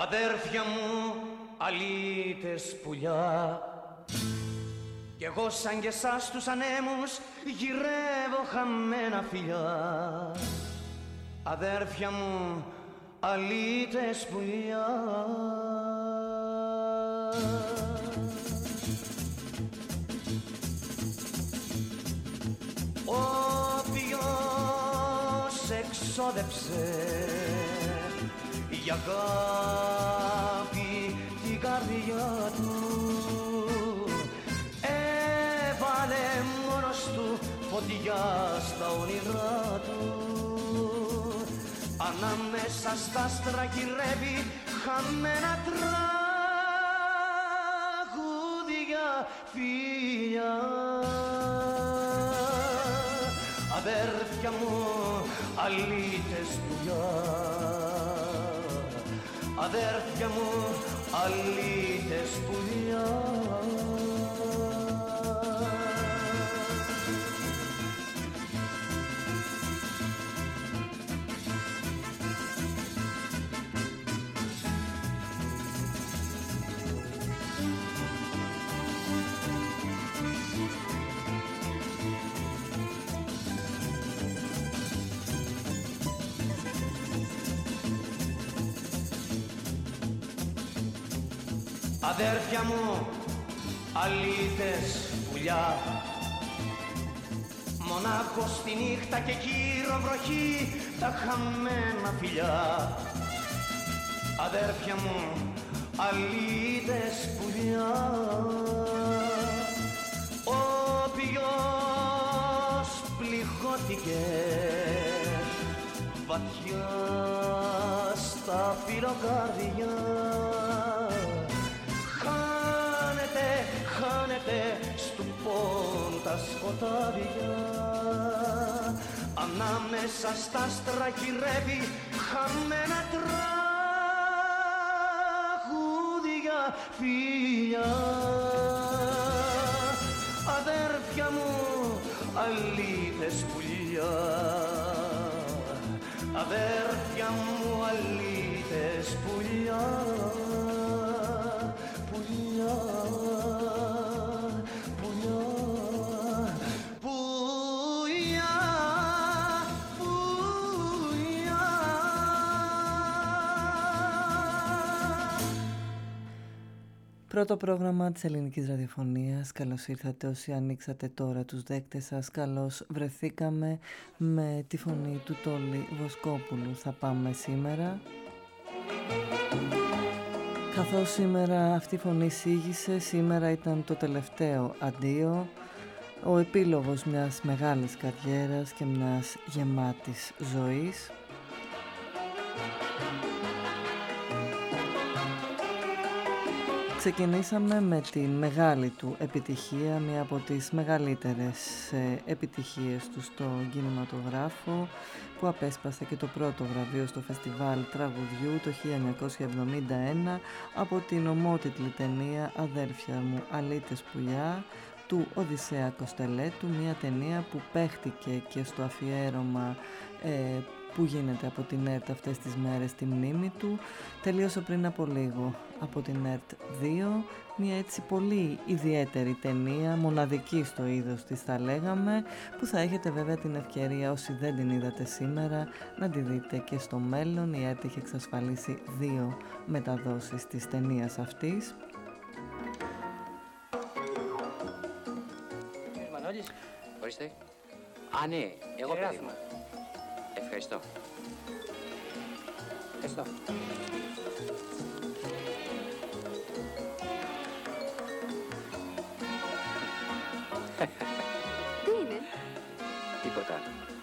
Αδέρφια μου, αλήτες πουλιά, κι εγώ σαν και εσάς τους ανέμους γυρεύω χαμένα φιλιά. Αδέρφια μου, αλήτες πουλιά. Όποιος εξόδεψε για αγάπη την καρδιά του, έβαλε μόνος του φωτιά στα όνειρά του. Ανάμεσα στα άστρα γυρεύει χαμένα τραγούδια φιλιά. Αδέρφια μου, αλήτες πουλιά. Αδέρφια μου, αλήτες πουλιά. Αδέρφια μου, αλήτες πουλιά, μονάχος τη νύχτα και κύρο βροχή τα χαμένα φιλιά. Αδέρφια μου, αλήτες πουλιά, όποιος πληγώθηκε βαθιά στα φιλοκάρδια, χάνεται στου πόν τα σκοτάδια. Ανάμεσα στα άστρα γυρεύει χαμένα τραγούδια φιλιά. Αδέρφια μου, αλήτες πουλιά. Αδέρφια μου, αλήτες πουλιά. Πρώτο πρόγραμμα της ελληνικής ραδιοφωνίας. Καλώς ήρθατε όσοι ανοίξατε τώρα τους δέκτες σας. Καλώς βρεθήκαμε με τη φωνή του Τόλι Βοσκόπουλου. Θα πάμε σήμερα. Καθώς σήμερα αυτή η φωνή σίγησε, σήμερα ήταν το τελευταίο αντίο, ο επίλογος μιας μεγάλης καριέρας και μιας γεμάτης ζωής. Ξεκινήσαμε με τη μεγάλη του επιτυχία, μία από τις μεγαλύτερες επιτυχίες του στο κινηματογράφο, που απέσπασε και το πρώτο βραβείο στο Φεστιβάλ Τραγουδιού το 1971 από την ομότιτλη ταινία «Αδέρφια μου, αλήτες πουλιά» του Οδυσσέα Κοστελέτου, μια ταινία που παίχτηκε και στο αφιέρωμα που γίνεται από την ΕΡΤ αυτές τις μέρες στη μνήμη του. Τελείωσε πριν από λίγο από την ΕΡΤ 2, μια έτσι πολύ ιδιαίτερη ταινία, μοναδική στο είδος της θα λέγαμε, που θα έχετε βέβαια την ευκαιρία, όσοι δεν την είδατε σήμερα, να τη δείτε και στο μέλλον. Η ΕΡΤ έχει εξασφαλίσει 2 μεταδόσεις της ταινίας αυτής. Μανώλης, ορίστε. Α, ναι, εγώ παιδί μου. Ευχαριστώ. Ευχαριστώ. Τι είναι? Τίποτα.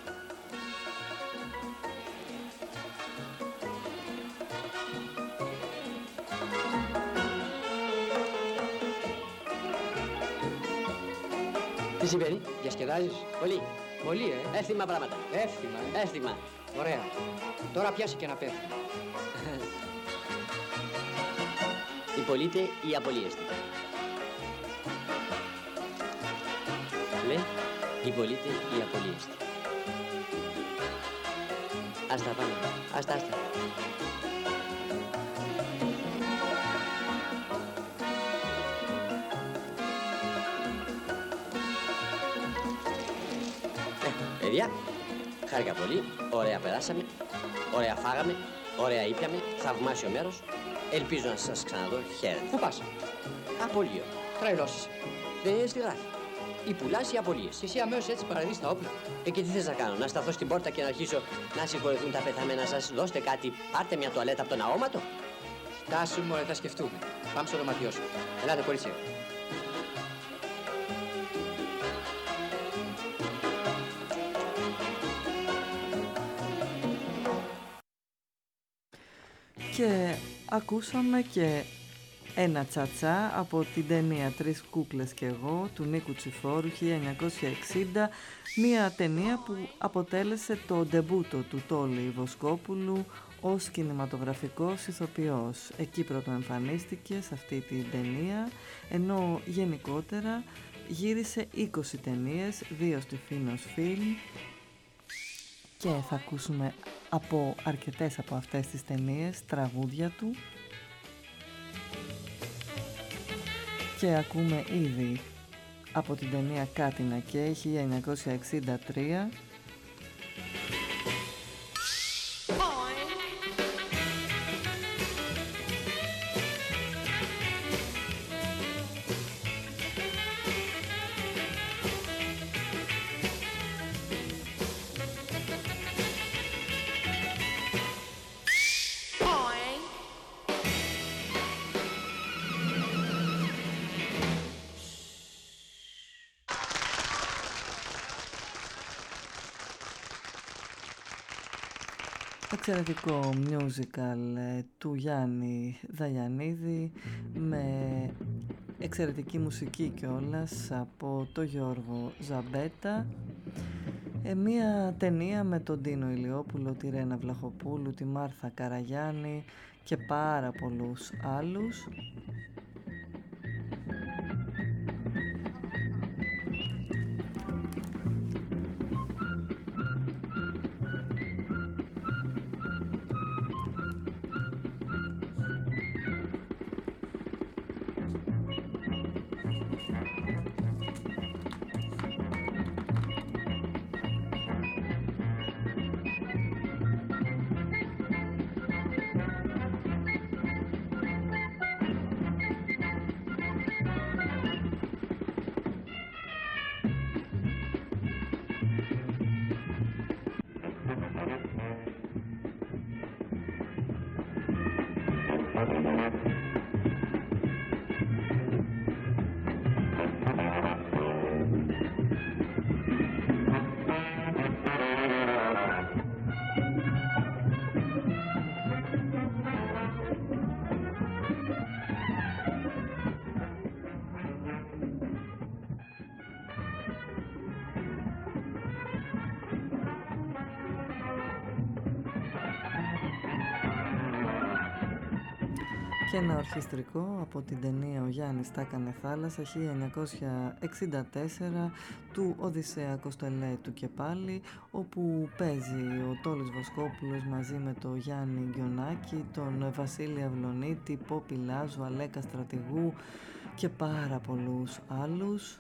Τι συμβαίνει, διασκεδάζεις? Πολύ. Πολύ, εύθυμα πράγματα. Εύθυμα. Ωραία. Τώρα πιάσει και να πέφτει. Υπολείται ή απολύεστε? Λε, υπολείται ή απολύεστε? Ας τα πάμε. Άστα. Παιδιά, χάρηκα πολύ, ωραία περάσαμε, ωραία φάγαμε, ωραία ήπιαμε, θαυμάσιο μέρος. Ελπίζω να σας ξαναδώ. Χαίρετε. Πού πας? Απολύο. Τραϊλός είσαι. Δεν στη γράφει. Ή πουλάς ή απολύες. Εσύ αμέσως έτσι παραδείς τα όπλα. Και τι θες να κάνω, να σταθώ στην πόρτα και να αρχίσω να συγχωρεθούν τα πεθαμένα σας? Δώστε κάτι, πάρτε μια τουαλέτα από τον αόματο. Στάσου μωρέ, θα σκεφτούμε. Πάμε στο δωματιό σου. Ελάτε, κορίτσια. Και ακούσαμε και ένα τσατσά από την ταινία «Τρεις κούκλες και εγώ» του Νίκου Τσιφόρου 1960, μια ταινία που αποτέλεσε το ντεμπούτο του Τόλι Βοσκόπουλου ως κινηματογραφικός ηθοποιός. Εκεί πρωτοεμφανίστηκε σε αυτή την ταινία, ενώ γενικότερα γύρισε 20 ταινίες, 2 στη Φίνος Φιλμ, και θα ακούσουμε από αρκετές από αυτές τις ταινίες τραγούδια του. Και ακούμε ήδη από την ταινία «Κάτινα και» 1963 εξαιρετικό musical του Γιάννη Δαγιανίδη με εξαιρετική μουσική κιόλας από το Γιώργο Ζαμπέτα, μια ταινία με τον Τίνο Ηλιόπουλο, τη Ρένα Βλαχοπούλου, τη Μάρθα Καραγιάννη και πάρα πολλούς άλλους. Και ένα ορχιστρικό από την ταινία «Ο Γιάννης τα έκανε θάλασσα» 1964 του Οδυσσέα Κοστελέτου και πάλι, όπου παίζει ο Τόλης Βοσκόπουλος μαζί με τον Γιάννη Γκιονάκη, τον Βασίλη Αυλονίτη, Πόπη Λάζου, Αλέκα Στρατηγού και πάρα πολλούς άλλους.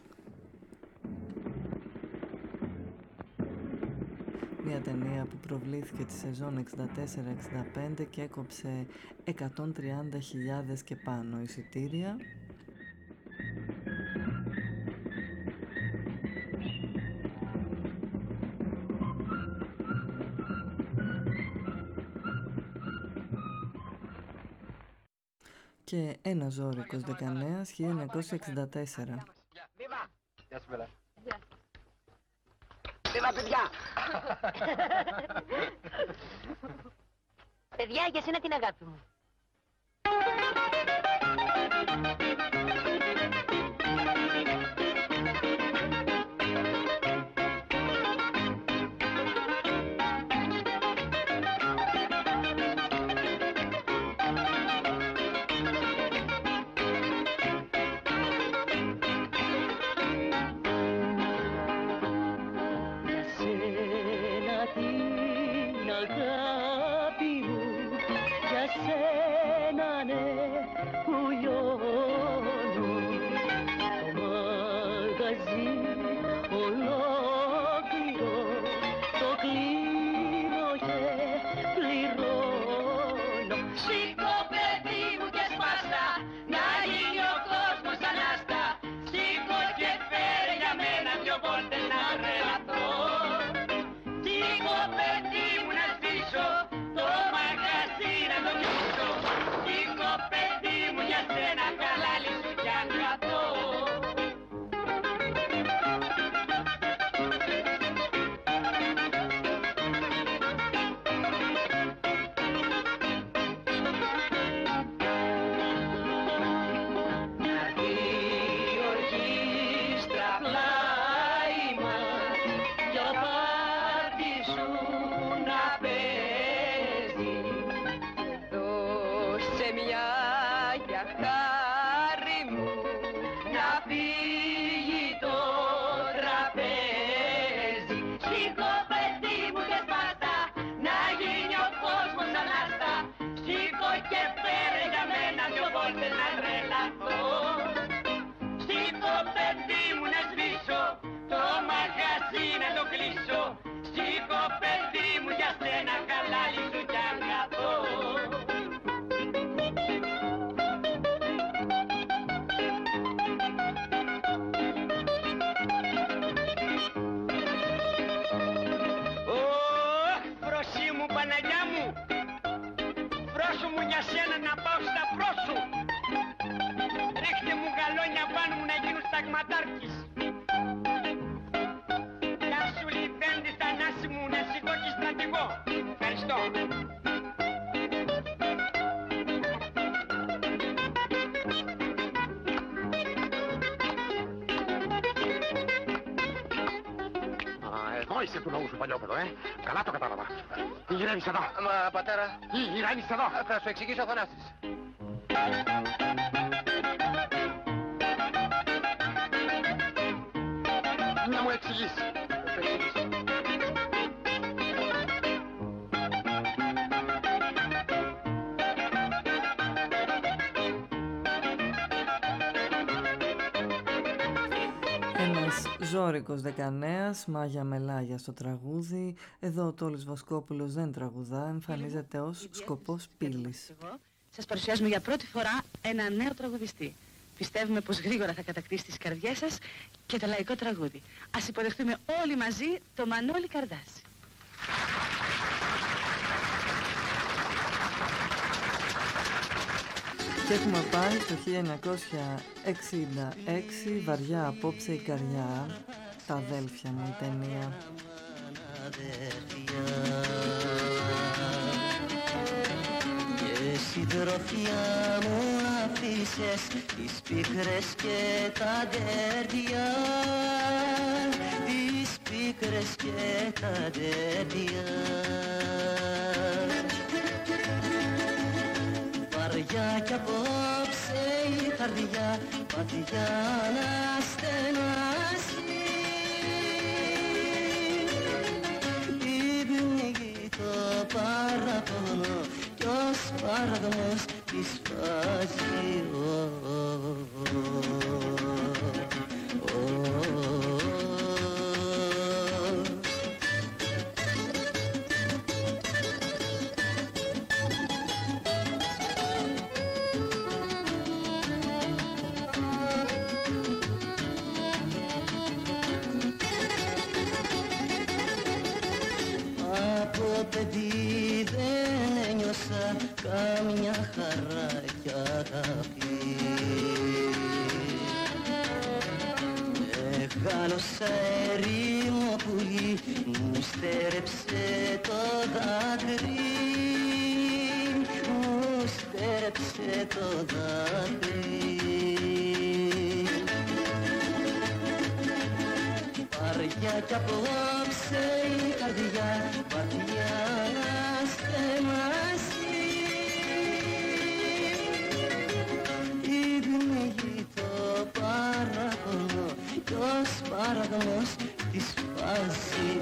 Μια ταινία που προβλήθηκε τη σεζόν 64-65 και έκοψε 130.000 και πάνω εισιτήρια. Και ένα ζώρικος δεκανέας 1964. Γεια σου, Μπέλα. Βήμα, παιδιά! Παιδιά, για σένα την αγάπη μου. τρελαθώ. Σήκω παιδί μου να σβήσω, το μαγαζί να το κλείσω. Σήκω παιδί μου για σένα, καλάλη σου κι αν καθώ. Σήκω παιδί μου για σένα, καλάλη σου κι αν καθώ. Φροσί μου Παναγιά μου, φρόσου μου για σένα να πάω στα φρόσου. Ρίχτε μου γαλόνια πάνω μου να γίνω σταγματάρχης. Ευχαριστώ. Εδώ είσαι του λαού σου, παλιόπεδο, Καλά το κατάλαβα. Τι γυρεύεις εδώ? Μα πατέρα... Τι γυρεύεις εδώ? Θα σου εξηγήσω ο Θανάσης. Να μου εξηγήσεις. Ένας ζώρικος δεκανέας, Μάγια Μελάγια στο τραγούδι. Εδώ ο Τόλης Βοσκόπουλος δεν τραγουδά, εμφανίζεται ως σκοπός πύλης. Σας παρουσιάζουμε για πρώτη φορά ένα νέο τραγουδιστή. Πιστεύουμε πως γρήγορα θα κατακτήσει τις καρδιές σας και το λαϊκό τραγούδι. Ας υποδεχτούμε όλοι μαζί το Μανώλη Καρδάση. Και έχουμε πάει στο 1966, βαριά απόψε η καρδιά, τα αδέλφια μου η ταινία. Και συντροφιά μου αφήσες τις πίκρες και τα ντέρδια, τις πίκρες και τα ντέρδια. Βαριά κι απόψε η καρδιά, βαθιά να στενάσει. Η πνίγει το παραπονό κι ως παραδομός της φάζει. Παιδί δεν ένιωσα καμιά χαρά κι αγάπη. Μεγάλωσα ερήμο πουλί, μου στέρεψε το δάκρυ, μου στέρεψε το δάκρυ. Βαριά κι απόψε η καρδιά, βαθιά να στεμάσει. Πνίγει το παραπονό κι ως παραδομός της φάση.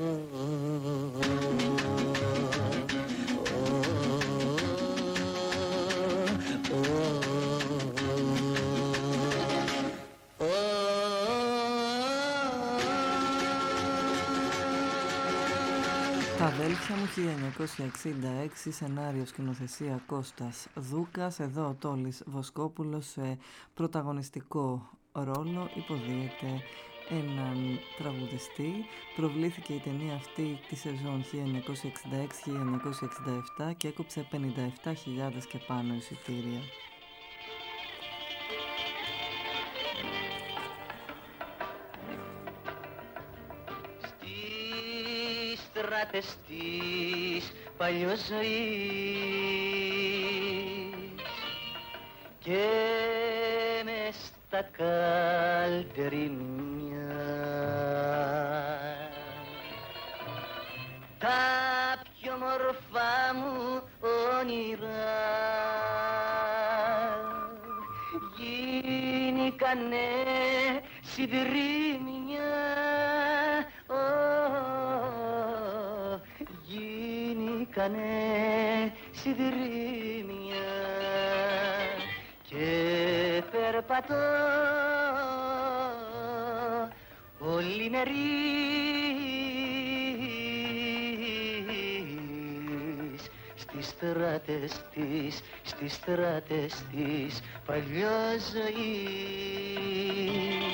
Τα αδέλφια μου 1966, σενάριο σκηνοθεσία Κώστας Δούκας. Εδώ ο Τόλης Βοσκόπουλος σε πρωταγωνιστικό ρόλο υποδίεται έναν τραγουδιστή. Προβλήθηκε η ταινία αυτή τη σεζόν 1966-1967 και έκοψε 57.000 και πάνω εισιτήρια. Στις στράτες της παλιός ζωής και μες στα καλτερίμια τα πιο μορφά μου όνειρα γίνηκανε συντρίμια, γίνηκανε συντρίμια και περπατώ όλη μερίς στις στράτες της παλιός ζωής.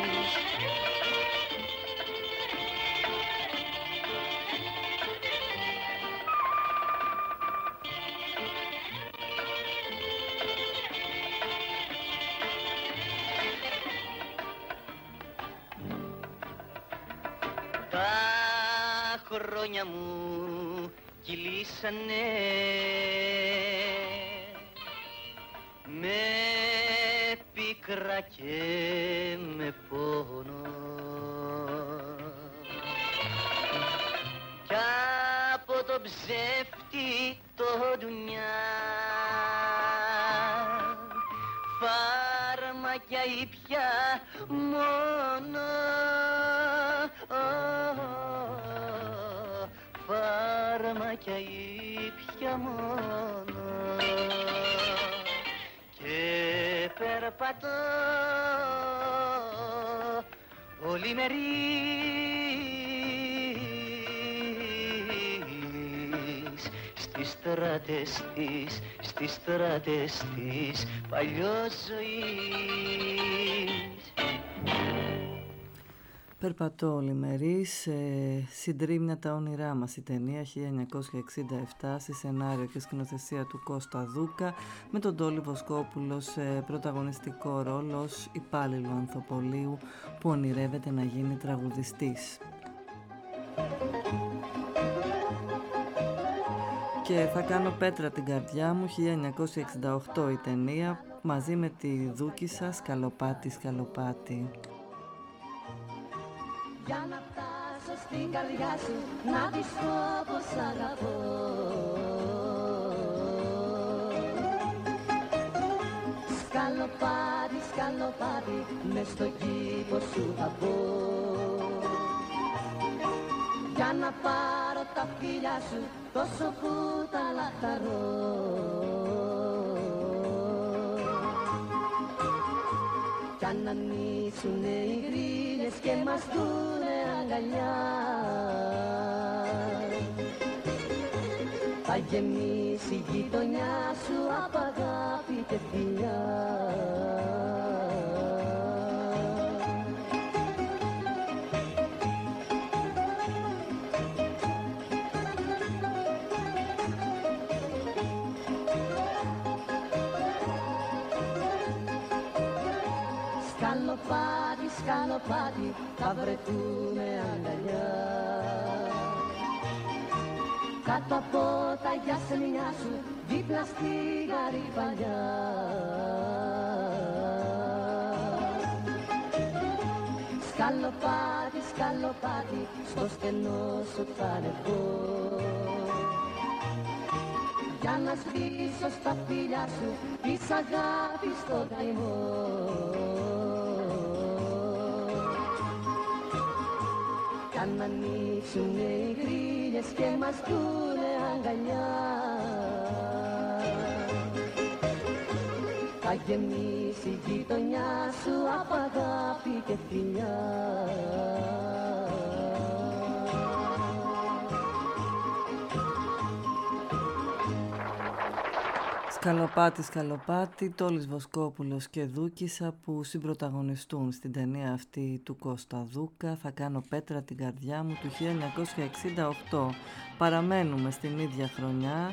Χρόνια μου κυλήσανε με πίκρα και με πόνο κι από το ψεύτη το ντουνιά φάρμακια ήπια μόνο, φάρμακια ήπια μόνο και περπατώ όλη μερίς στις στράτες της παλιός ζωής. Περπατώ λιμερής, συντρίμμια τα όνειρά μας, η ταινία 1967 σε σενάριο και σκηνοθεσία του Κώστα Δούκα με τον Τόλι Βοσκόπουλο σε πρωταγωνιστικό ρόλο ως υπάλληλου ανθοπολίου που ονειρεύεται να γίνει τραγουδιστής. Και θα κάνω πέτρα την καρδιά μου, 1968 η ταινία μαζί με τη Δούκισσα, Σκαλοπάτι Σκαλοπάτι. Για να φτάσω στην καρδιά σου, να της πω πως αγαπώ. Σκαλοπάτι, σκαλοπάτι, μες στο κήπο σου θα πω. Για να πάρω τα φιλιά σου, τόσο που τα λαχταρώ. Κι αν ανοίξουνε οι γρίλες και μας δούνε αγκαλιά, θα γεμίσει η γειτονιά σου απ' αγάπη και φιλιά. Σκαλοπάτι, σκαλοπάτι, θα βρεθούμε αγκαλιά. Κάτω από τα γιασεμινιά σου, δίπλα στη γαρυπαλιά. Σκαλοπάτι, σκαλοπάτι, στο στενό σου θα ανεβώ. Για να σβήσω στα φιλιά σου, της αγάπης στον καημό. Κι αν ανοίξουνε οι γρίλες και μας δούνε αγκαλιά, θα γεμίσει η γειτονιά σου απ' αγάπη και φιλιά. Σκαλοπάτι, σκαλοπάτι, Τόλης Βοσκόπουλος και Δούκισσα που συμπροταγωνιστούν στην ταινία αυτή του Κώστα Δούκα. Θα κάνω πέτρα την καρδιά μου του 1968. Παραμένουμε στην ίδια χρονιά.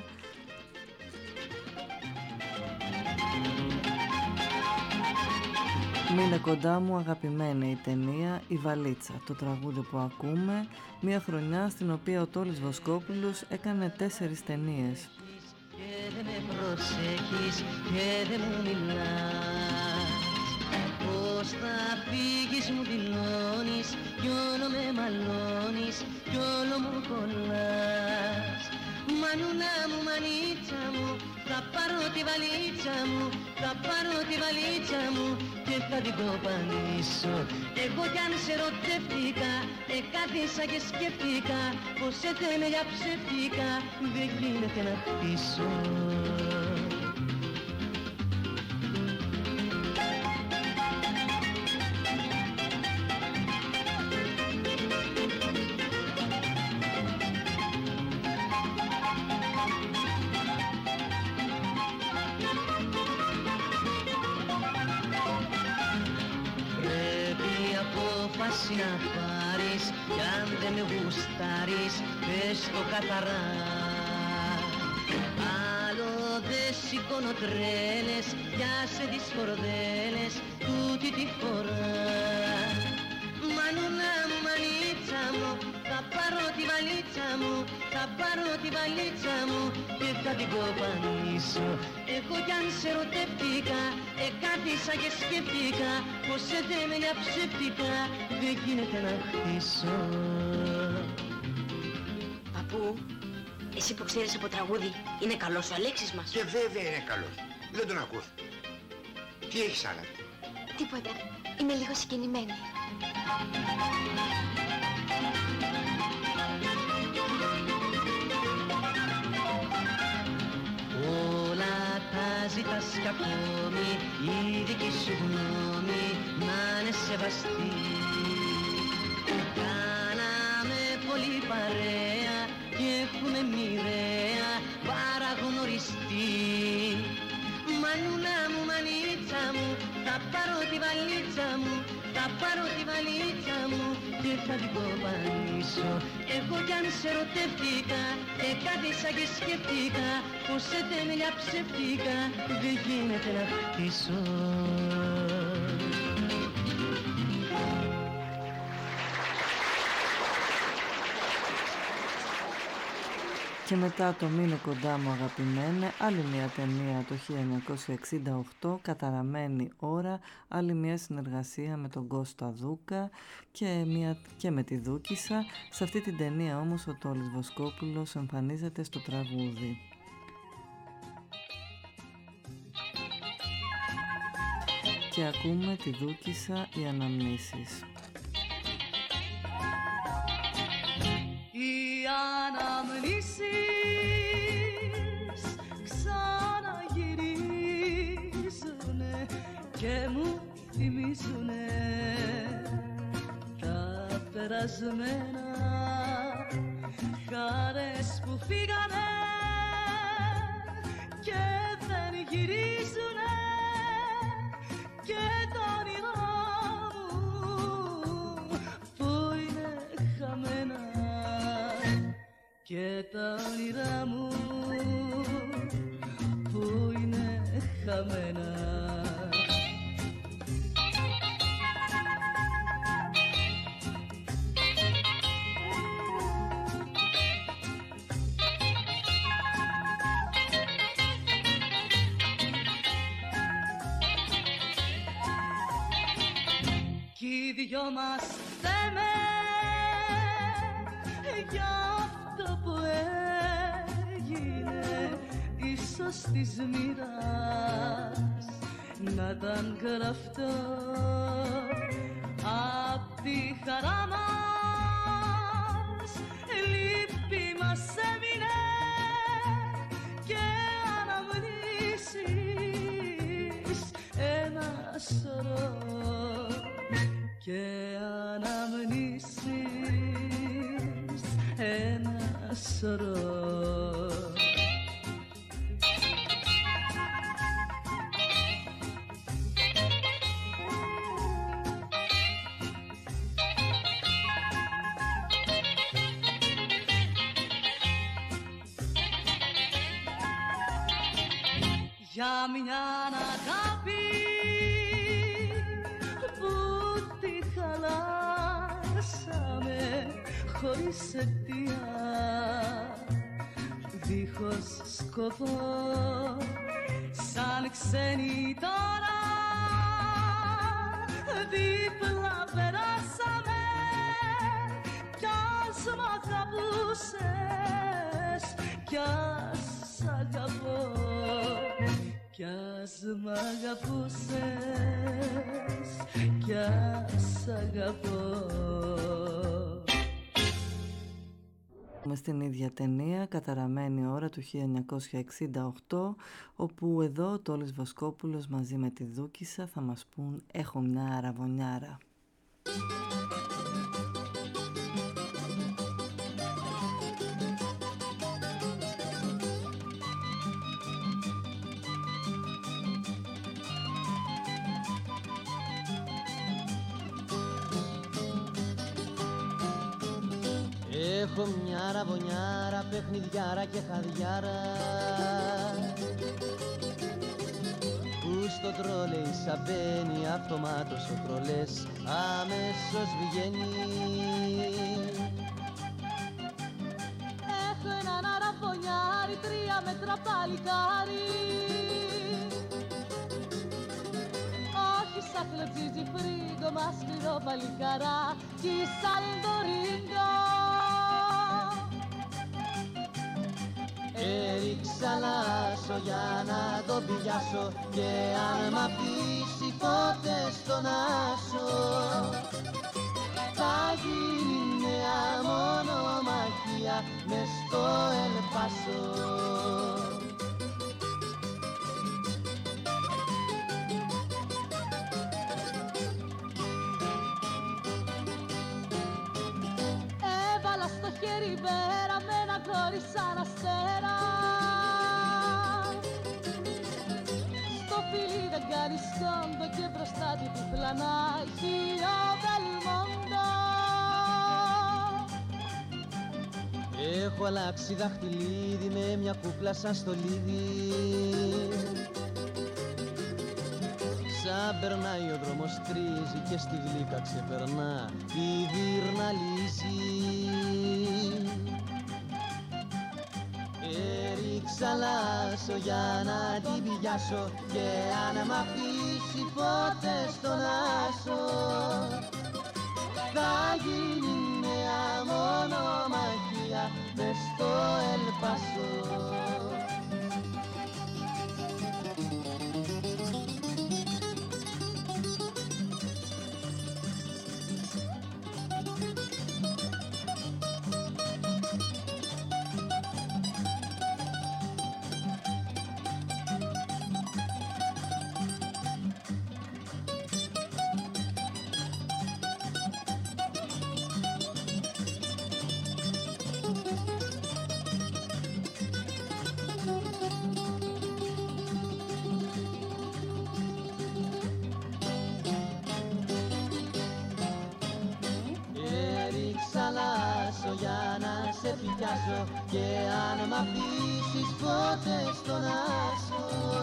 Μείνε κοντά μου, αγαπημένη η ταινία «Η Βαλίτσα», το τραγούδι που ακούμε, μια χρονιά στην οποία ο Τόλης Βοσκόπουλος έκανε 4 ταινίες. Και δεν με προσέχεις και δεν μου μιλάς. Πώς θα φύγεις μου δηλώνεις κι όλο με μαλώνεις κι όλο μου κολλάς. Μανούλα μου, μανίτσα μου, θα πάρω τη βαλίτσα μου, θα πάρω τη βαλίτσα μου και θα την κοπανίσω. Εγώ κι αν σε ερωτεύτηκα, κάθισα και σκέφτηκα πως σε τέλεια ψεύτηκα, δεν γίνεται να χτίσω. Να πάρεις κι αν δεν με γουστάρεις πες το καθαρά. Άλλο δεν σηκώνω τρέλες κι άσε τις φορδέλες τούτη τη φορά. Μανούλα μου, μανίτσα μου, θα πάρω τη βαλίτσα μου, θα πάρω τη βαλίτσα μου και θα την κοπανίσω. Εγώ κι αν σε ερωτεύτηκα, κάθισα και σκέφτηκα πως σε τέλεια ψεύτηκα, δεν γίνεται να χτίσω. Παππού, εσύ που ξέρεις από τραγούδι, είναι καλός ο Αλέξης μας? Και βέβαια είναι καλός. Δεν τον ακούς. Τι έχεις άλλα? Τίποτα. Είμαι λίγο συγκινημένη. Όλα τα ζητάς κι ακόμη η δική σου γνώμη να είναι σεβαστή. Κάναμε πολύ παρέα και έχουμε μοιραία παραγνωριστεί. Μανούλα μου, μανίτσα μου, θα πάρω τη βαλίτσα μου, θα πάρω τη βαλίτσα μου και θα την κοπανίσω. Εγώ κι αν σε ερωτεύτηκα, κάθισα και σκέφτηκα πως σε τέλεια ψεύτηκα, δεν γίνεται να χτίσω. Και μετά το «Μείνε κοντά μου αγαπημένε», άλλη μια ταινία το 1968, «Καταραμένη ώρα», άλλη μια συνεργασία με τον Κώστα Δούκα και με τη Δούκισσα. Σε αυτή την ταινία όμως ο Τόλης Βοσκόπουλος εμφανίζεται στο τραγούδι. Και ακούμε τη Δούκισσα, «Οι αναμνήσεις». Οι αναμνήσεις ξαναγυρίζουνε και μου θυμίζουνε τα περασμένα, χαρές που φύγανε και δεν γυρίζουνε και τα όνειρά μου που είναι χαμένα. Και τα όνειρά μου που είναι χαμένα. Κι οι δυο μας θέμε για αυτό που έγινε, ίσως της μοίρας να ήταν γραφτό απ' τη χαρά μας, λύπη μας έμεινε και αναμνήσεις ένα σωρό και αναμνήσεις ένα σωρό. για μια αγάπη που τη χαλάσαμε χωρίς αιτία, δίχως σκοπό, σαν ξένοι τώρα δίπλα περάσαμε. Κι ας μ' αγαπούσες, κι ας σ' αγαπώ, κι ας μ' αγαπούσες, κι ας σ' αγαπώ. Στην ίδια ταινία, Καταραμένη ώρα του 1968, όπου εδώ ο Τόλης Βοσκόπουλος μαζί με τη Δούκισσα θα μας πούν «Έχω μια αραβωνιάρα». Έχω μια αραβωνιάρα, παιχνιδιάρα και χαδιάρα, που στο τρόλεϊ σαβαίνει, αυτομάτως ο τρολές αμέσως βγαίνει. Έχω έναν αραβωνιάρι, 3 μέτρα παλικάρι, όχι σαν κλωτσίζει φρίγκο, μα σκληρό παλικαρά κι σαν το ρίγκο. Έριξα λάσο για να τον πιάσω, και αν μ' αφήσει ποτέ στον άσο, θα γίνει νέα μονομαχία μες στο Ελπάσο. Έβαλα στο χέρι πέρα με ένα κόρη σαν αστέρα, στο φίλι δεν κάνει σκόντο και μπροστά του διπλανάκι ο Μπελμόντο. Έχω αλλάξει δαχτυλίδι με μια κούκλα σαν στολίδι, σαν περνάει ο δρόμος τρίζει και στη γλύκα ξεπερνά η δύρναλιζή. Έριξα λάσο για να την πιάσω, και αν μ' αφήσει ποτέ στον άσο, θα γίνει νέα μονομαχία μες στο Ελπάσο. Για να σε πιάσω, και αν μ' αφήσεις ποτέ στον άσο,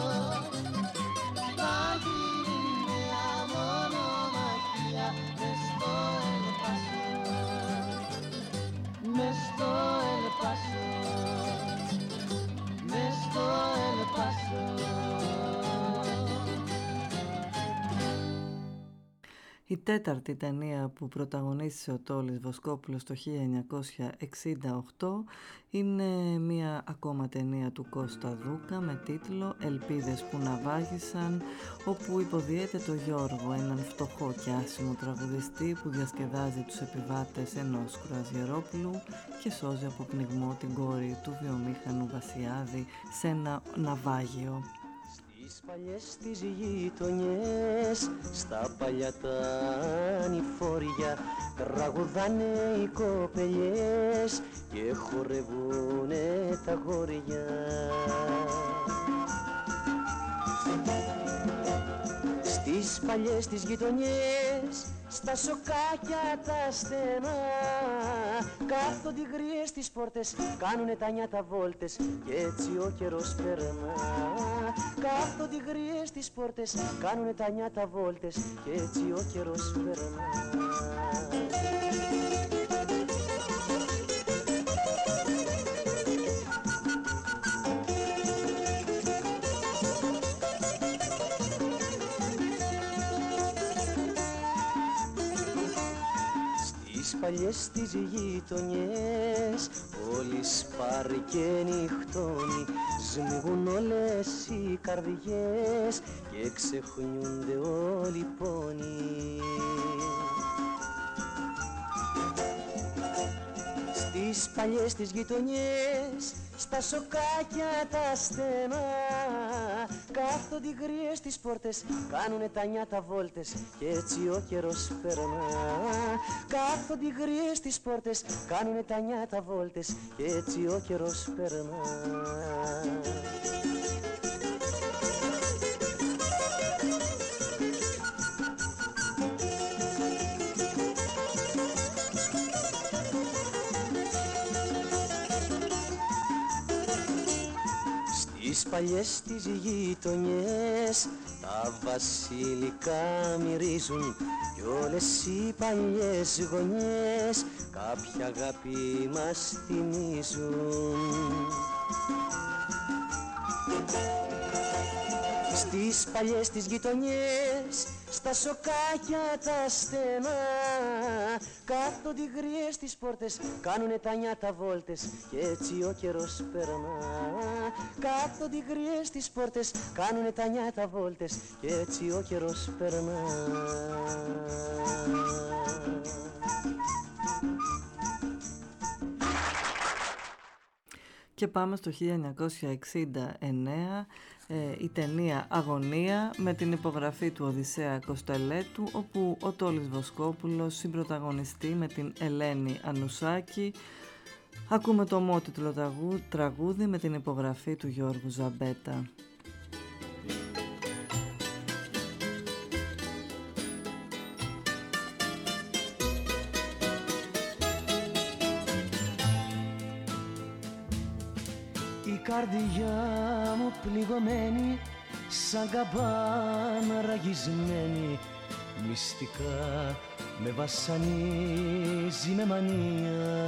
θα γίνει νέα μονομαχία μες στο Ελπάσο, μες στο Ελπάσο, μες στο Ελπάσο. Η τέταρτη ταινία που πρωταγωνίστησε ο Τόλης Βοσκόπουλος το 1968 είναι μία ακόμα ταινία του Κώστα Δούκα με τίτλο «Ελπίδες που ναυάγησαν», όπου υποδίεται το Γιώργο, έναν φτωχό και άσημο τραγουδιστή που διασκεδάζει τους επιβάτες ενός κρουαζιερόπλου και σώζει από πνιγμό την κόρη του βιομήχανου Βασιάδη σε ένα ναυάγιο. Στις παλιές τις γειτονιές, στα παλιά τα ανηφόρια, τραγουδάνε οι κοπελιές και χορεύουνε τα γόρια. Στις στις παλιές τις γειτονιές, στα σοκάκια τα στενά, κάθονται οι γριές στις πόρτες, κάνουνε τα νιάτα βόλτες και έτσι ο καιρός περνά. Κάθονται οι γριές στις πόρτες, κάνουνε τα νιάτα βόλτες και έτσι ο καιρός περνά. Παλιές τις γειτονιές, όλοι σπάρει και νυχτώνει, σμίγουν όλες οι καρδιές και ξεχνιούνται όλοι οι πόνοι. Στις παλιές τις γειτονιές, στα σοκάκια τα στενά, κάθονται οι γριές στις πόρτες, κάνουνε τα νιάτα βόλτες και έτσι ο καιρός περνά. Κάθονται οι γριές στις πόρτες, κάνουνε τα νιάτα βόλτες και έτσι ο καιρός περνά. Στις παλιές τις γειτονιές τα βασιλικά μυρίζουν κι όλες οι παλιές γωνιές κάποια αγάπη μας θυμίζουν. Στις παλιές τις γειτονιές, στα σοκάκια τα στενά, κάθονται οι γριές στις πόρτες, κάνουνε τα νιάτα βόλτες και έτσι ο καιρός περνά. Κάθονται οι γριές στις πόρτες, κάνουνε τα νιάτα βόλτες και έτσι ο καιρός περνά. Και πάμε στο 1969, η ταινία Αγωνία με την υπογραφή του Οδυσσέα Κοστελέτου, όπου ο Τόλης Βοσκόπουλος συμπρωταγωνιστεί με την Ελένη Ανουσάκη. Ακούμε το ομότιτλο τραγούδι με την υπογραφή του Γιώργου Ζαμπέτα. Η καρδιά μου πληγωμένη, σαν καμπάνα ραγισμένη, μυστικά με βασανίζει με μανία.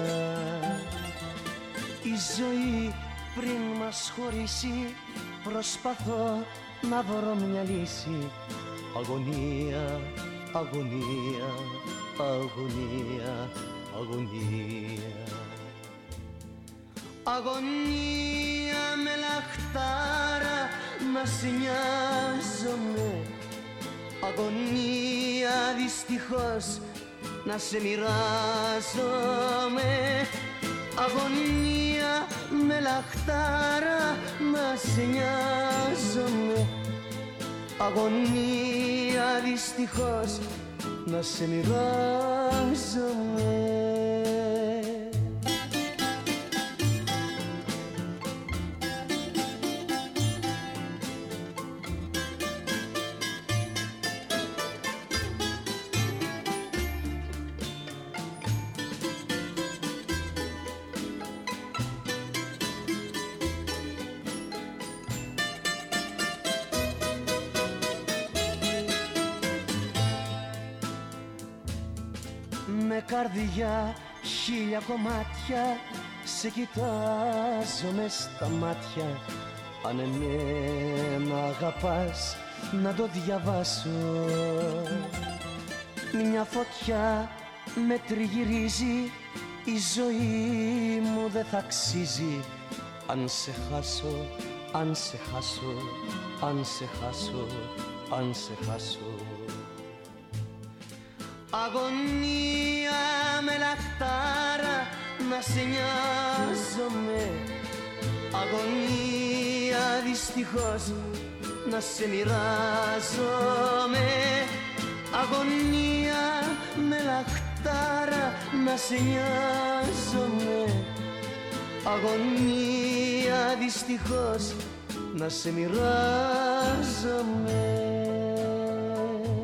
Η ζωή πριν μας χωρίσει, προσπαθώ να βρω μια λύση. Αγωνία, αγωνία, αγωνία, αγωνία. Αγωνία με λαχτάρα να σε νοιάζομαι, αγωνία δυστυχώς να σε μοιράζομαι. Αγωνία με λαχτάρα να σε νοιάζομαι, αγωνία δυστυχώς να σε μοιράζομαι. Με καρδιά χίλια κομμάτια σε κοιτάζω μες στα μάτια. Αν εμένα αγαπάς να το διαβάσω. Μια φωτιά με τριγυρίζει, η ζωή μου δεν θα αξίζει. Αν σε χάσω, αν σε χάσω, αν σε χάσω, αν σε χάσω. Αγωνία με λαχτάρα να σε νοιάζομαι, αγωνία δυστυχώς να σε μοιράζομαι. Αγωνία με λαχτάρα να σε νοιάζομαι, αγωνία δυστυχώς να σε μοιράζομαι.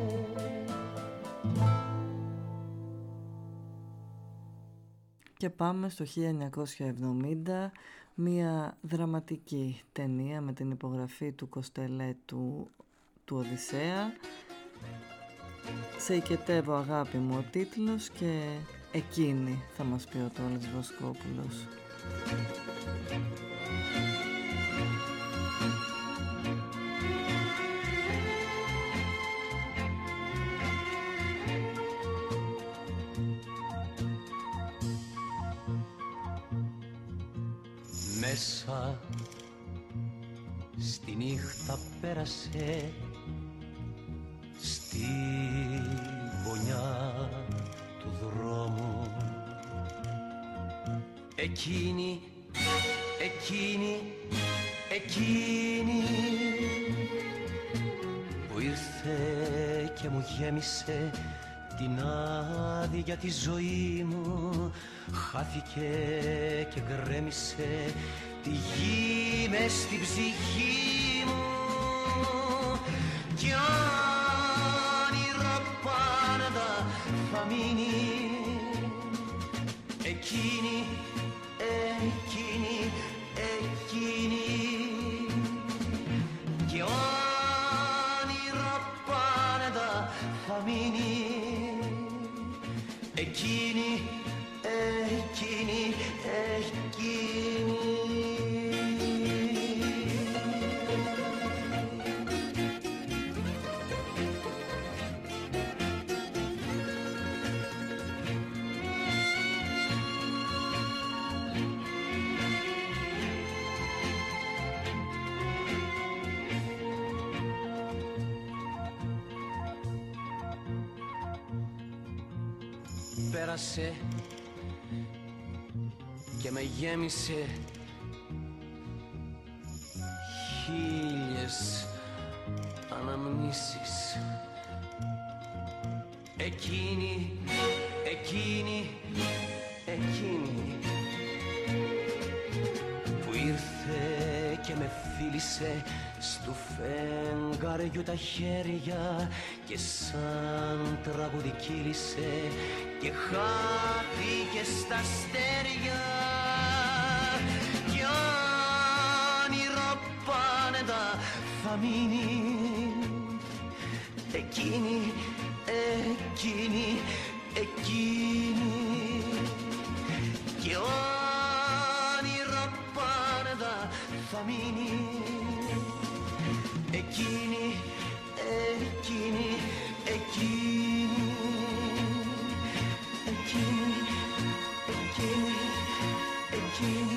Και πάμε στο 1970, μια δραματική ταινία με την υπογραφή του Κοστελέ του Οδυσσέα. «Σε οικετεύω αγάπη μου» ο τίτλος, και «Εκείνη» θα μας πει ο Τόλης Βοσκόπουλος. Μέσα στη νύχτα πέρασε, στη γωνιά του δρόμου, εκείνη, εκείνη, εκείνη που ήρθε και μου γέμισε την άδεια τη ζωή μου, χάθηκε και γκρέμισε τη γη μες στην ψυχή μου, κι όνειρο πάντα θα μείνει εκείνη, εκείνη, εκείνη, κι όνειρο πάντα θα μείνει εκείνη, εκείνη, εκείνη. Πέρασε και με γέμισε χίλιες αναμνήσεις, εκείνη, εκείνη, εκείνη που ήρθε και με φίλησε στου φεγγαριού τα χέρια και σαν τραγούδι κύλησε και χάθηκε στα αστέρια, κι όνειρο πάντα θα μείνει εκείνη, εκείνη, εκείνη, κι όνειρο πάντα θα μείνει εκείνη, εκείνη, εκείνη, εκείνη, εκείνη, εκείνη.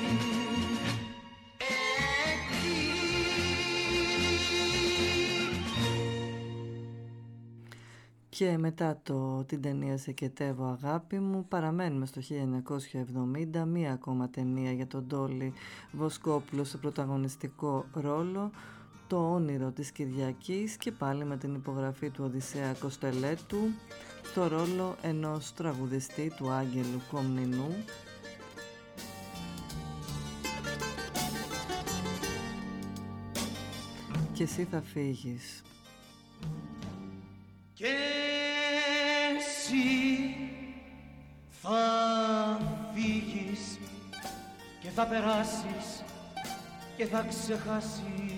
Και μετά την ταινία «Σε οικετεύω αγάπη μου» παραμένουμε στο 1970, μία ακόμα ταινία για τον Τόλη Βοσκόπουλο σε πρωταγωνιστικό ρόλο, «Το όνειρο της Κυριακής», και πάλι με την υπογραφή του Οδυσσέα Κοστελέτου στο ρόλο ενός τραγουδιστή, του Άγγελου Κομνηνού. «Και εσύ θα φύγεις». Και εσύ θα φύγεις και θα περάσεις και θα ξεχάσεις,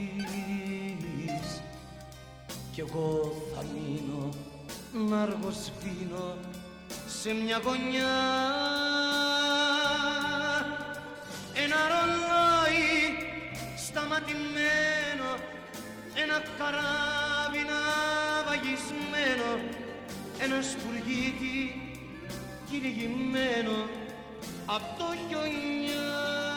κι εγώ θα μείνω να αργοσβήνω σε μια γωνιά, ένα ρολόι σταματημένο, ένα καράβι ναυαγισμένο, ένα σπουργίτι κυνηγημένο απ' το χιονιά,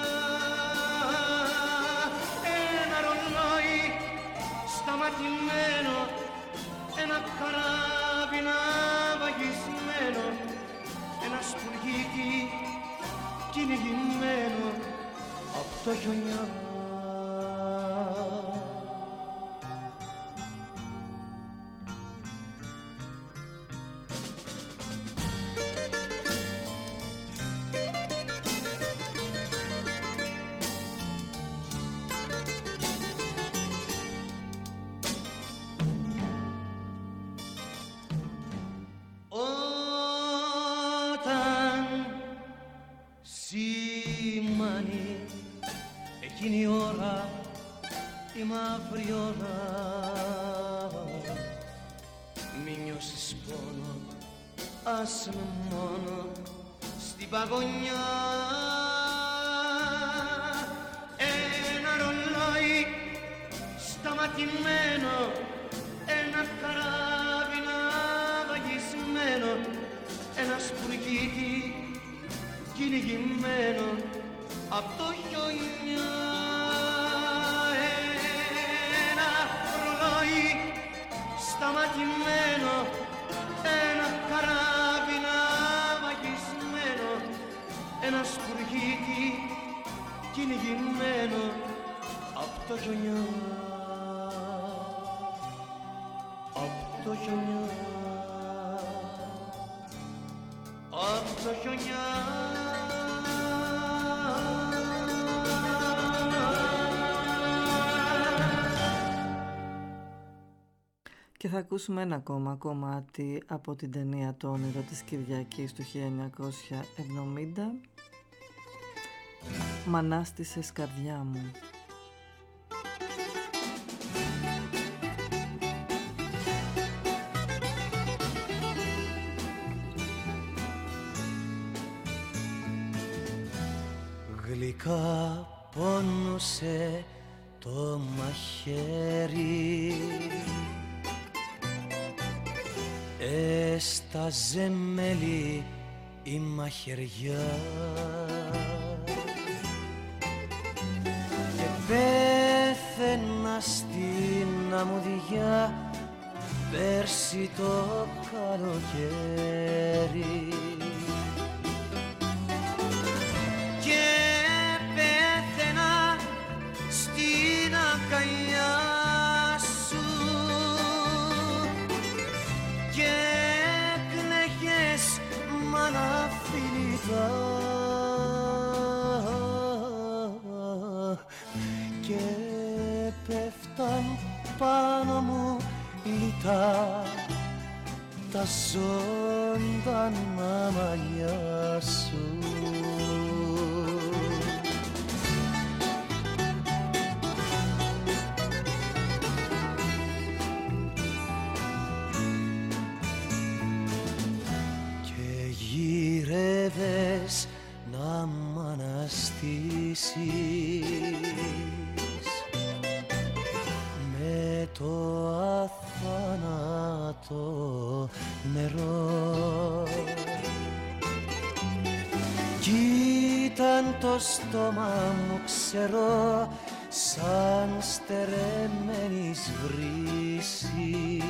ένα ρολόι σταματημένο, ένα καράβι ναυαγισμένο, ένα σπουργίτι κυνηγημένο απ' το χιονιά. σημάνει εκείνη η ώρα, η μαύρη ώρα. Μη νιώσεις πόνο, άσε με μόνο στην παγωνιά. Ένα ρολόι σταματημένο, ένα καράβι ναυαγισμένο, ένα σπουργίτι κυνηγημένο απ' το χιονιά. Ένα ρολόι σταματημένο, ένα καράβι ναυαγισμένο, ένα σπουργίτι κυνηγημένο απ' το χιονιά. Απ' το χιονιά, απ' το χιονιά. Και θα ακούσουμε ένα ακόμα κομμάτι από την ταινία «Το όνειρο της Κυριακής» του 1970. «Μ' ανάστησες καρδιά μου». Γλυκά πόνωσε το μαχαίρι, έσταζε μέλι η μαχαιριά και πέθαινα στην αμμουδιά πέρσι το καλοκαίρι. Και πέθαινα στην αγκαλιά σου και κλαίγες μάνα φιλικά και πέφταν πάνω μου λιτά τα ζωντανά μαλλιά σου. Γύρευες να μ' αναστήσεις με το αθάνατο νερό κι ήταν το στόμα μου ξερό σαν στερεμένης βρύσης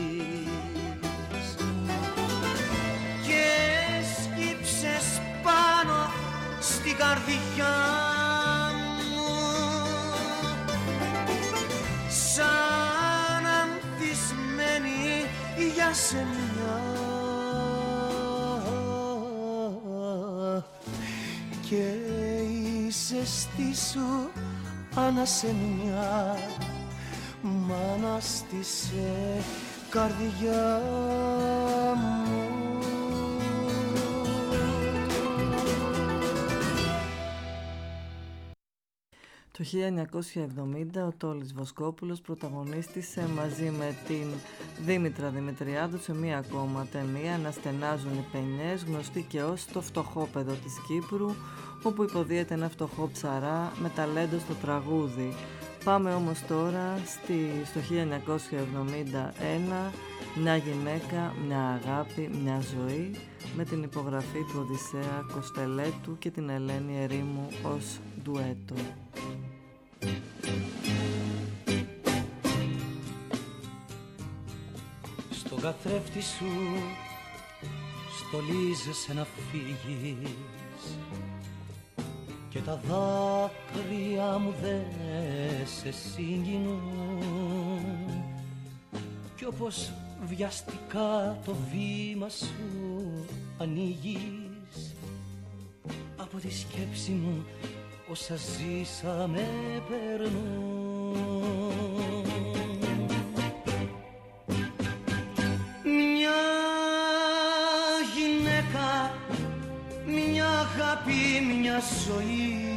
πάνω στην καρδιά μου σαν ανθισμένη γιασεμιά και η ζεστή σου ανασεμιά μ' ανάστησε καρδιά μου. Το 1970 ο Τόλης Βοσκόπουλος πρωταγωνίστησε μαζί με την Δήμητρα Δημητριάδου σε μία ακόμα ταινία «Να στενάζουν οι παινιές», γνωστή και ως «Το φτωχόπεδο της Κύπρου», όπου υποδίεται ένα φτωχό ψαρά με ταλέντο στο τραγούδι. Πάμε όμως τώρα στο 1971, «Μια γυναίκα, μια αγάπη, μια ζωή», με την υπογραφή του Οδυσσέα Κοστελέτου και την Ελένη Ερήμου ως ντουέτο. Στον καθρέφτη σου στολίζεσαι να φύγεις και τα δάκρυα μου δεν σε συγκινούν κι όπως βιαστικά το βήμα σου ανοίγεις από τη σκέψη μου όσα ζήσαμε περνούν. Μια γυναίκα, μια αγάπη, μια μια ζωή,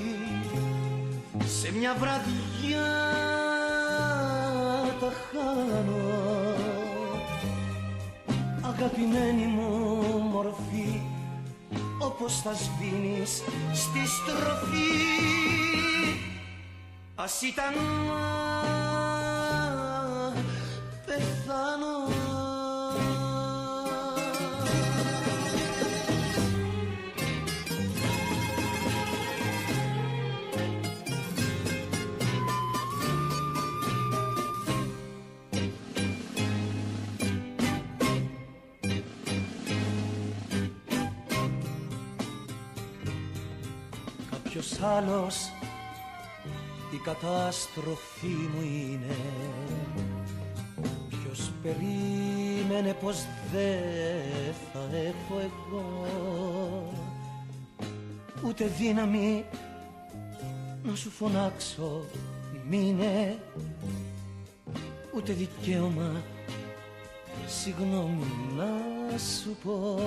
σε μια βραδιά τα χάνω. Αγαπημένη μου μορφή, όπως θα σβήνεις στη στροφή. Ας ήταν να πεθάνω. Κάποιος άλλος η κατάστροφή μου είναι. Ποιος περίμενε πως δεν θα έχω εγώ ούτε δύναμη να σου φωνάξω μείνε, ούτε δικαίωμα συγγνώμη να σου πω.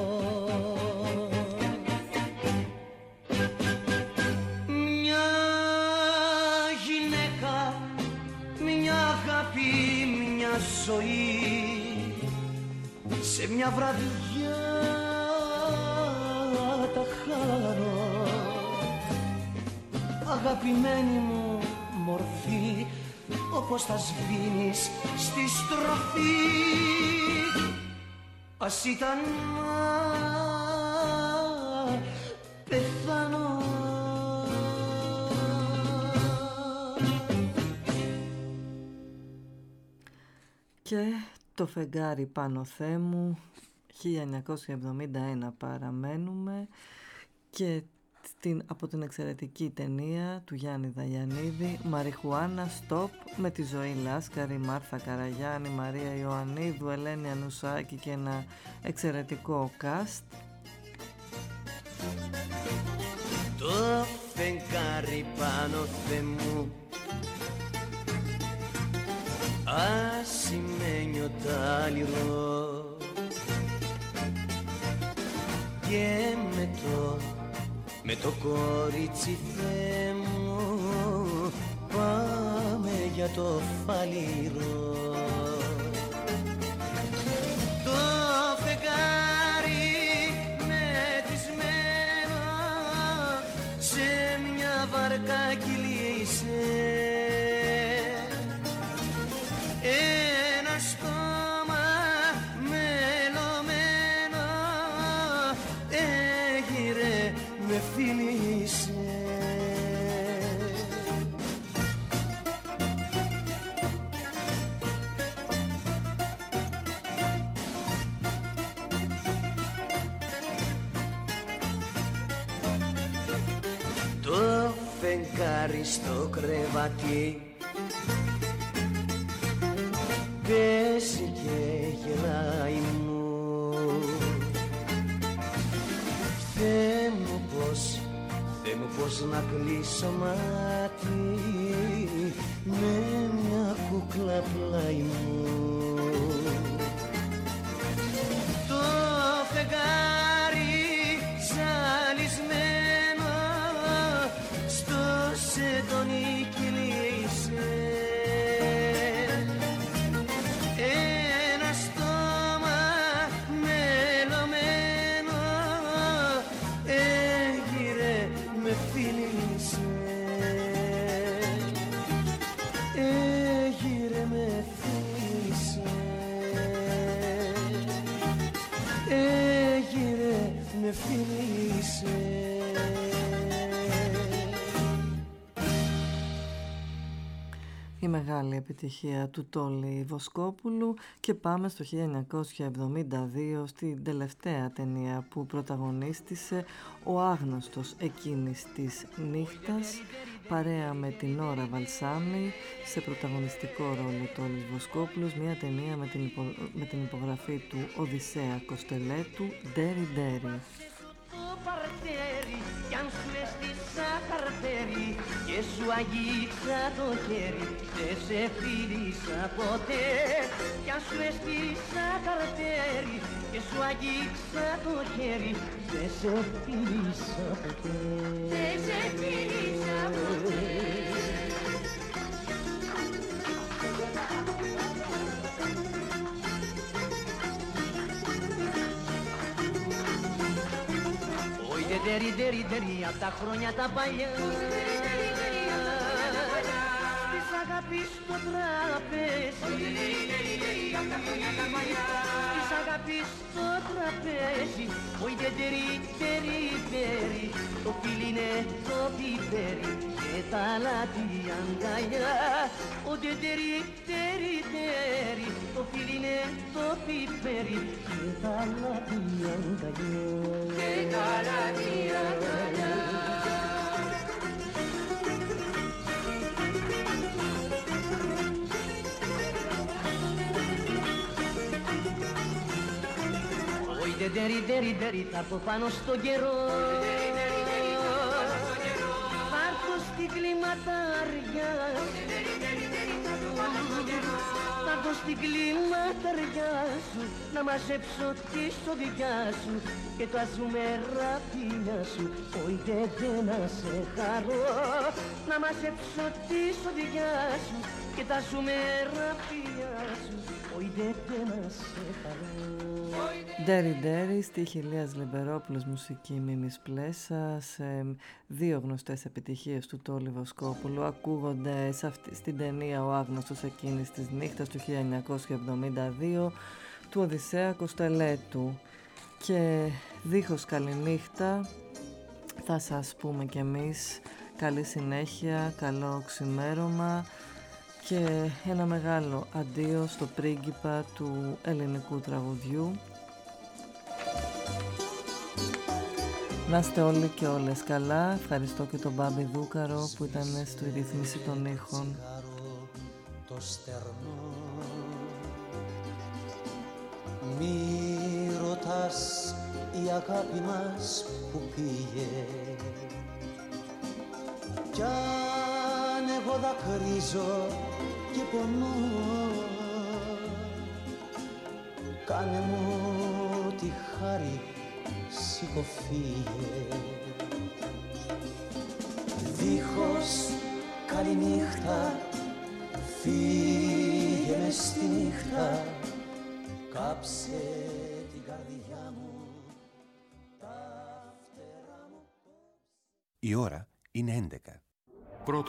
Ζωή, σε μια βραδιά τα χάνω. Αγαπημένη μου μορφή, όπως θα σβήνεις στη στροφή. Ας ήταν να πεθάνω. Και το φεγγάρι πάνω Θεέ μου, 1971 παραμένουμε, και από την εξαιρετική ταινία του Γιάννη Δαγιαννίδη, Μαριχουάνα Στοπ, με τη Ζωή Λάσκαρη, Μάρθα Καραγιάννη, Μαρία Ιωαννίδου, Ελένη Ανουσάκη και ένα εξαιρετικό cast. Το φεγγάρι πάνω Θεέ μου, ασημένιο τάλιρο, και με το κορίτσι Θεέ μου πάμε για το φαλήρο. Το φεγγάρι μεθυσμένο σε μια βαρκά κυλίσε. Ένα στόμα μελωμένο έγειρε, με φίλησε. Το φεγγάρι στο κρεβάτι παίζει και γελάει μου. Θεέ μου πως να κλείσω μάτι με μια κούκλα πλάι μου. Το φεγγάρι ζαλισμένο στο σεντόνι κυλήσε. Η μεγάλη επιτυχία του Τόλι Βοσκόπουλου, και πάμε στο 1972 στην τελευταία ταινία που πρωταγωνίστησε ο άγνωστος εκείνης της νύχτας, παρέα με την Ωρα Βαλσάμι σε πρωταγωνιστικό ρόλο Τόλις Βοσκόπουλος, μια ταινία με την υπογραφή του Οδυσσέα Κοστελέτου, Ντέρι Ντέρι. Το παρτέρι κι αν σου σαν χαρτέρι και σου αγγίξα το χέρι, δεν σε φίλησα ποτέ. Κι αν σου έστεισα χαρτέρι και σου αγγίξα το χέρι, δεν σε φίλησα ποτέ. Δεν σε φίλησα ποτέ. Δερι, απ' τα χρόνια τα παλιά της αγάπης το τραπέζι, της αγάπης το τραπέζι. Όι δερι, το φίλι είναι το πιπέρι και τα λάθη αγκαλιά. Ο δερι, το φίλι είναι το πιπέρι και τα λάθη αγκαλιά. Και τα λάθη αγκαλιά. Δερι, θα έρθω πάνω στον καιρό, θα έρθω στην κλιματαριά, θα έρθω στην κλιματαριά σου, να μαζέψω τη σοδιά σου και τα ζουμεραπίνια σου. Όι δε να σε χαρώ, να μαζέψω τη σοδιά σου και τα ζουμεραπίνια σου. Όι δε να σε χαρώ. Ντέρι, στίχη Ηλίας Λεμπερόπουλος, μουσική Μίμης Πλέσας, δύο γνωστές επιτυχίες του Τόλι Βοσκόπουλου ακούγονται στην ταινία «Ο Άγνωστος εκείνης της νύχτας» του 1972 του Οδυσσέα Κοστελέτου. Και δίχως καληνύχτα θα σας πούμε κι εμείς καλή συνέχεια, καλό ξημέρωμα και ένα μεγάλο αντίο στο πρίγκιπα του ελληνικού τραγουδιού. Να είστε όλοι και όλες καλά. Ευχαριστώ και τον Μπάμπη Δούκαρο που ήταν στη ρύθμιση των ήχων. Το στερνό, μη ρωτάς η αγάπη μας που πήγε, κι αν εγώ δακρύζω και πονώ, κάνε μου τη χάρη, σηκωφύγε. Δίχως καληνύχτα φύγε μες στη νύχτα, κάψε την καρδιά μου, τα φτερά μου. Η ώρα είναι 11.